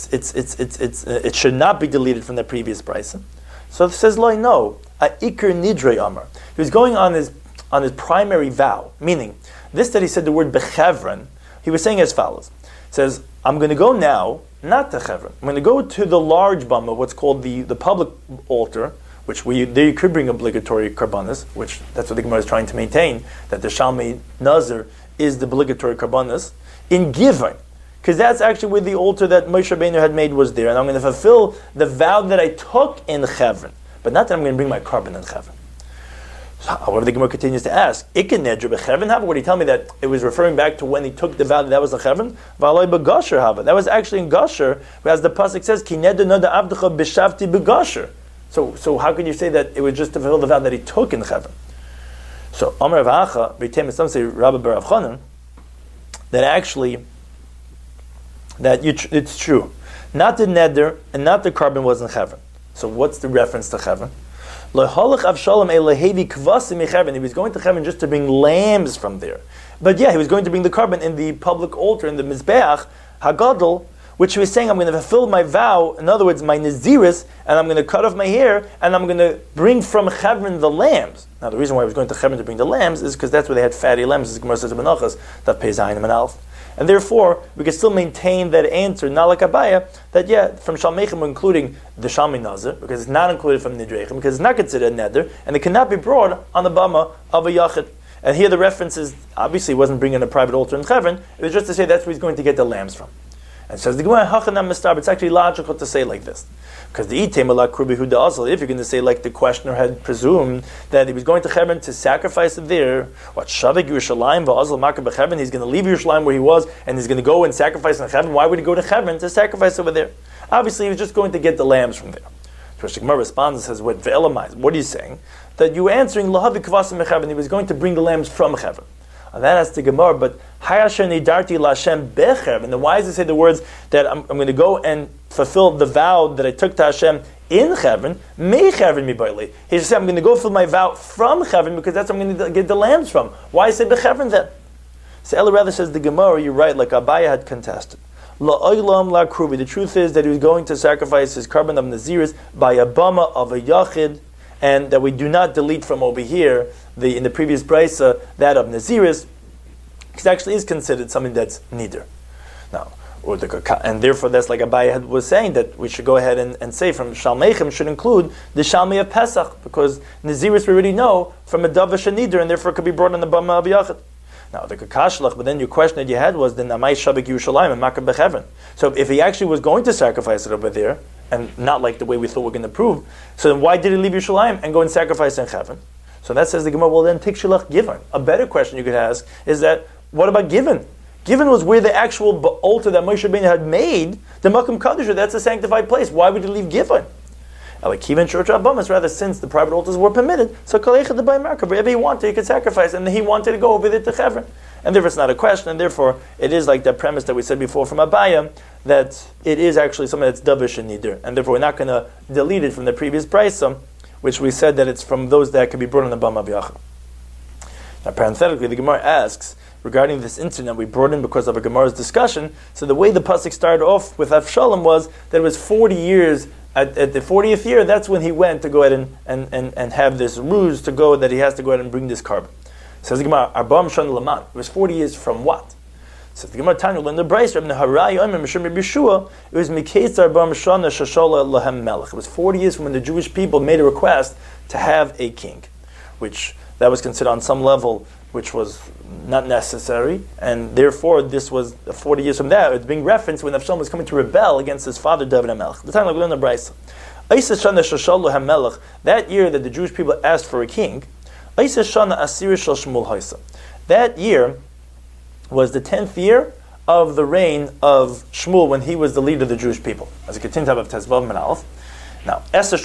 it should not be deleted from the previous brisa. So it says, Loi, no, a Iker Nidre Amar. He was going on his primary vow, meaning this that he said the word Bechevron, he was saying as follows. He says, I'm going to go now, not to Chevron, I'm going to go to the large Bama, what's called the public altar, which there you could bring obligatory karbanas, which that's what the Gemara is trying to maintain, that the Shalmei Nazir is the obligatory karbanas in Givon, because that's actually where the altar that Moshe Rabbeinu had made was there, and I'm going to fulfill the vow that I took in Chevron, but not that I'm going to bring my carbon in Chevron. So, however, the Gemara continues to ask, Iken Nedra b'Chevron Hava? Would he tell me that it was referring back to when he took the vow that was the Chevron? V'aloi b'Gasher Hava. That was actually in Gasher, whereas the pasuk says, Ki Nedra Noda Avdecha b'Shavti b'Gasher. So how could you say that it was just to fulfill the vow that he took in Chevron? So, Amar Rav Acha, B'Tem, some say Rabbi Bar Rav Chanan, that actually, it's true. Not the neder and not the carbon was in Chevron. So what's the reference to Chevron? He was going to Chevron just to bring lambs from there. But yeah, he was going to bring the carbon in the public altar, in the Mizbeach, Hagadol, which he was saying, I'm going to fulfill my vow, in other words, my Naziris, and I'm going to cut off my hair, and I'm going to bring from Chevron the lambs. Now, the reason why he was going to Chevron to bring the lambs is because that's where they had fatty lambs, as Gemara says in Menachos, that pays Zayin and Alf. And therefore, we can still maintain that answer, not like Abaya, that yeah, from Shalmechem we're including the Shalmei Nazir, because it's not included from Nidrechem, because it's not considered a neder, and it cannot be brought on the Bama of a Yachid. And here the reference is, obviously he wasn't bringing a private altar in Chevron, it was just to say that's where he's going to get the lambs from. And says the Gemara, it's actually logical to say like this. Because the if you're going to say like the questioner had presumed that he was going to Chevron to sacrifice it there, what Shavik Yerushalayim v'Azal Makar b'Chevron, he's going to leave Yerushalayim where he was and he's going to go and sacrifice in Chevron. Why would he go to Chevron to sacrifice over there? Obviously he was just going to get the lambs from there. So the Gemara responds and says, what are you saying? That you were answering Lahavi Kvasim Chevron, he was going to bring the lambs from Chevron. And that has the Gemara, but Hayasher Nidarti Lashem Becher. And then why does it say the words that I'm going to go and fulfill the vow that I took to Hashem in Chevron? Me Chevron mi boili. He just said, I'm going to go fulfill my vow from Chevron because that's where I'm going to get the lambs from. Why say Bechevron then? So Ella rather says the Gemara, you're right, like Abaya had contested. La'olam la'kruvi. The truth is that he was going to sacrifice his carbon of Naziris by a bama of a Yachid, and that we do not delete from over here, in the previous brisa, that of Naziris, because it actually is considered something that's neither. Now, and therefore that's like Abai was saying, that we should go ahead and say from Shalmechem should include the Shalmei of Pesach, because Naziris we already know from a Davash and Nidr, and therefore it could be brought on the Bama of Yachid. Now the Kakashlach, but then your question that you had was then Amai Shabik Yerushalayim and Makar Bechevron. So if he actually was going to sacrifice it over there, and not like the way we thought we're going to prove, so then why did he leave Yerushalayim and go and sacrifice in Chevron? So that says the Gemara, well then Tikshulach Givon. A better question you could ask is that, what about Givon? Givon was where the actual altar that Moshe Rabbeinu had made, the Makom Kaddish, that's a sanctified place. Why would he leave Givon? Elakivan Church Abamas, rather, since the private altars were permitted, so Kalechad the Baymarka, wherever he wanted, he could sacrifice, and he wanted to go over there to Chevron. And therefore it's not a question, and therefore it is like that premise that we said before from Abaya, that it is actually something that's Davish and Nidir, and therefore we're not going to delete it from the previous Brisa, which we said that it's from those that can be brought on the Bama B'Yachad. Now parenthetically, the Gemara asks, regarding this incident we brought in because of a Gemara's discussion, so the way the Pasuk started off with Avshalom was that it was 40 years, at the 40th year, that's when he went to go ahead and have this ruse to go, that he has to go ahead and bring this carbon. Says the Gemara, Arbam Shan Laman. It was 40 years from what? Says the Gemara, Tanya, in the Brayso, Ibn Harai, Omer, Mishum Bishua, it was Miketz Arbam Shana Shashola Lahem Melech. It was 40 years from when the Jewish people made a request to have a king, which that was considered on some level, which was not necessary, and therefore this was 40 years from that. It's being referenced when Avshalom was coming to rebel against his father David HaMelech. The time we learn the Brayso. That year that the Jewish people asked for a king, that year was the 10th year of the reign of Shmuel when he was the leader of the Jewish people. As a continuation of Tezvav Menalef. Now,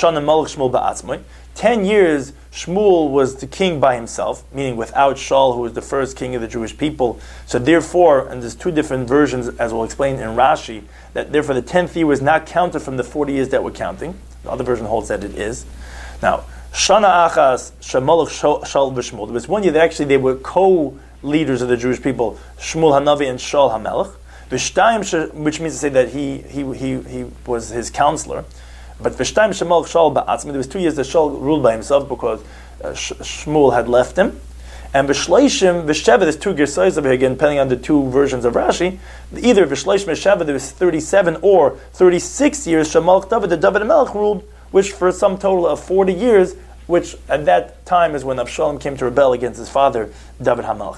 10 years Shmuel was the king by himself, meaning without Shaul, who was the first king of the Jewish people. So therefore, and there's two different versions, as we'll explain in Rashi, that therefore the 10th year was not counted from the 40 years that we're counting. The other version holds that it is. Now, Shana Achas Shemolach Shaul v'Shmuel. There was 1 year that actually they were co-leaders of the Jewish people, Shmuel Hanavi and Shaul HaMelech. V'Shtayim, which means to say that he was his counselor. But V'Shtayim Shemolach Shaul ba'atzmi. There was 2 years that Shaul ruled by himself because Shmuel had left him. And V'Shleishim V'Sheva, there's two gersayos over here again, depending on the two versions of Rashi. Either V'Shleishim V'Sheva, there was 37 or 36 years Shemalach David, the David HaMelech ruled, which for some total of 40 years, which at that time is when Avshalom came to rebel against his father, David HaMelech.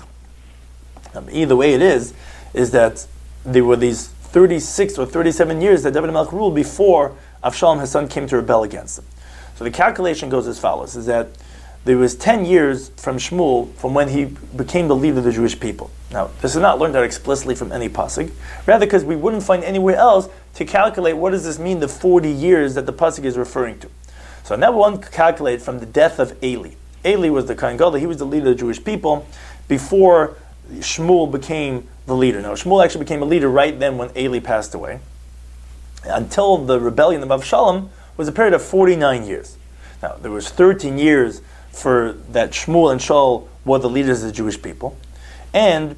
Either way it is that there were these 36 or 37 years that David HaMelech ruled before Avshalom, his son, came to rebel against him. So the calculation goes as follows, is that there was 10 years from Shmuel, from when he became the leader of the Jewish people. Now, this is not learned out explicitly from any pasuk, rather because we wouldn't find anywhere else to calculate what does this mean, the 40 years that the pasuk is referring to. So now one could calculate from the death of Eli. Eli was the Kohen Gadol, he was the leader of the Jewish people before Shmuel became the leader. Now, Shmuel actually became a leader right then when Eli passed away. Until the rebellion of Avshalom was a period of 49 years. Now, there was 13 years for that Shmuel and Shaul were the leaders of the Jewish people. And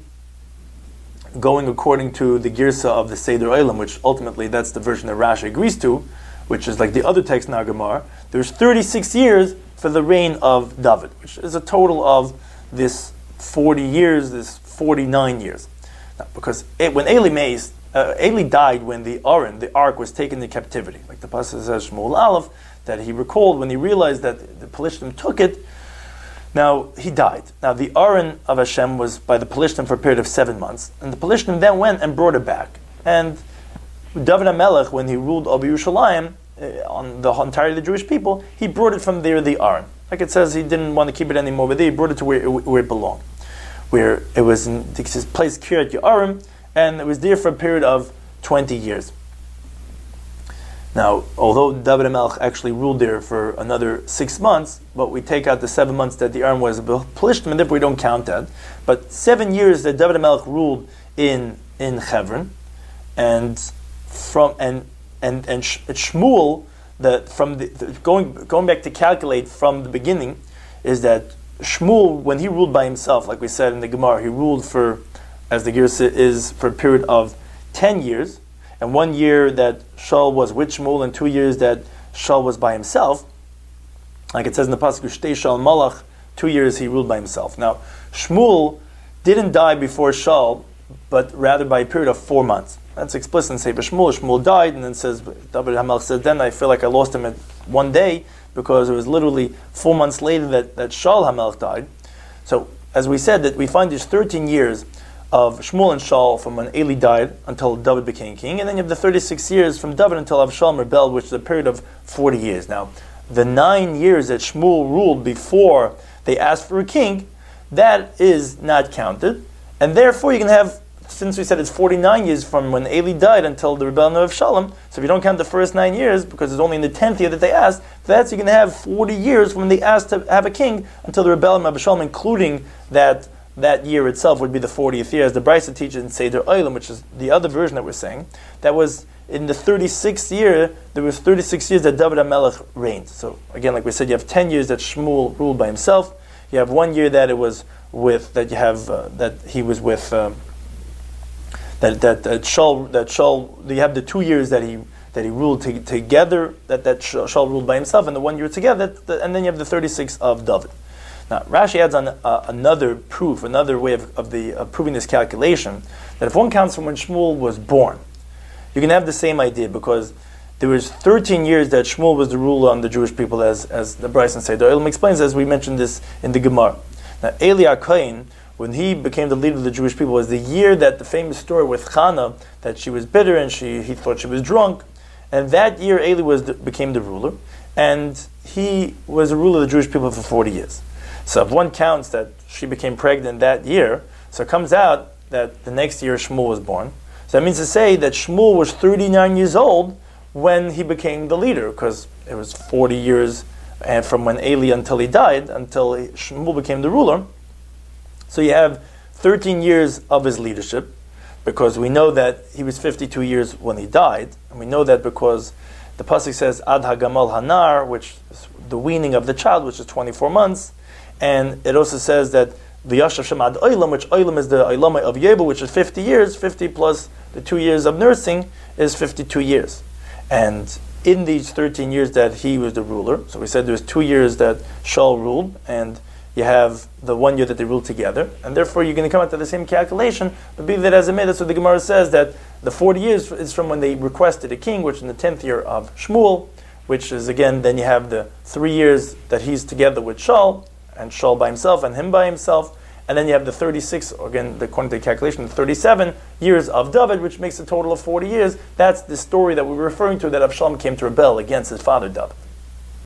going according to the Girsa of the Seder Olam, which ultimately that's the version that Rashi agrees to, which is like the other text in our Gemara, there's 36 years for the reign of David, which is a total of this 40 years, this 49 years. Now, because when Eli died when the ark was taken into captivity. Like the Pasuk says, Shmuel Aleph, that he recalled when he realized that the Pelishtim took it. Now, he died. Now, the Aron of Hashem was by the Pelishtim for a period of 7 months. And the Pelishtim then went and brought it back. And David HaMelech, when he ruled over Yerushalayim, on the entirety of the Jewish people, he brought it from there, the Aron. Like it says, he didn't want to keep it anymore, but there he brought it to where it belonged. Where it was in this place, Kiryat Ye'arim, and it was there for a period of 20 years. Now, although David HaMelech actually ruled there for another 6 months, but we take out the 7 months that the Aron was Pelishtim, and therefore we don't count that. But 7 years that David HaMelech ruled in Hebron, and Shmuel, going back to calculate from the beginning, is that Shmuel, when he ruled by himself, like we said in the Gemara, he ruled for, as the Girsa is, for a period of 10 years, and 1 year that Shaul was with Shmuel, and 2 years that Shaul was by himself. Like it says in the Pasuk, Shtei Shaul Malach, 2 years he ruled by himself. Now, Shmuel didn't die before Shaul, but rather by a period of 4 months. That's explicit in Sefer Shmuel. Shmuel died, and then says, David HaMelech says, then I feel like I lost him at 1 day, because it was literally 4 months later that Shaul HaMelech died. So, as we said, that we find these 13 years of Shmuel and Shaul from when Eli died until David became king, and then you have the 36 years from David until Avshalom rebelled, which is a period of 40 years. Now, the 9 years that Shmuel ruled before they asked for a king, that is not counted, and therefore you can have since we said it's 49 years from when Eli died until the rebellion of Avshalom, so if you don't count the first 9 years, because it's only in the 10th year that they asked, that's you're going to have 40 years from when they asked to have a king until the rebellion of Avshalom, including that year itself would be the 40th year, as the Brisa teaches in Seder Olam, which is the other version that we're saying. That was in the 36th year, there was 36 years that David HaMelech reigned. So again, like we said, you have 10 years that Shmuel ruled by himself. You have 1 year that it was with that you have that he was with Shaul. You have the 2 years that he ruled together. That Shaul ruled by himself, and the 1 year together. And then you have the 36 of David. Now Rashi adds on another proof, another way of proving this calculation, that if one counts from when Shmuel was born, you can have the same idea, because there was 13 years that Shmuel was the ruler on the Jewish people, as the Brisa and Seder Olam explains, as we mentioned this in the Gemara. Now, Eli HaKohen, when he became the leader of the Jewish people, was the year that the famous story with Chana, that she was bitter and he thought she was drunk, and that year Eli became the ruler, and he was the ruler of the Jewish people for 40 years. So if one counts that she became pregnant that year, so it comes out that the next year Shmuel was born. So that means to say that Shmuel was 39 years old when he became the leader, because it was 40 years from when Eli until he died, until Shmuel became the ruler. So you have 13 years of his leadership, because we know that he was 52 years when he died, and we know that because the pasuk says Ad Hagamal Hanar, which is the weaning of the child, which is 24 months, and it also says that V'yashav Shem Ad Olam, which Olam is the Olam of Yebel, which is 50 years. 50 plus the 2 years of nursing is 52 years. And in these 13 years that he was the ruler, so we said there was 2 years that Shaul ruled, and you have the 1 year that they ruled together, and therefore you're going to come out to the same calculation, but be that as it may, that's what the Gemara says, that the 40 years is from when they requested a king, which is in the 10th year of Shmuel, which is again, then you have the 3 years that he's together with Shaul, and Shaul by himself, and him by himself, and then you have the 36, again, according to the calculation, the 37 years of David, which makes a total of 40 years. That's the story that we're referring to, that Avshalom came to rebel against his father David.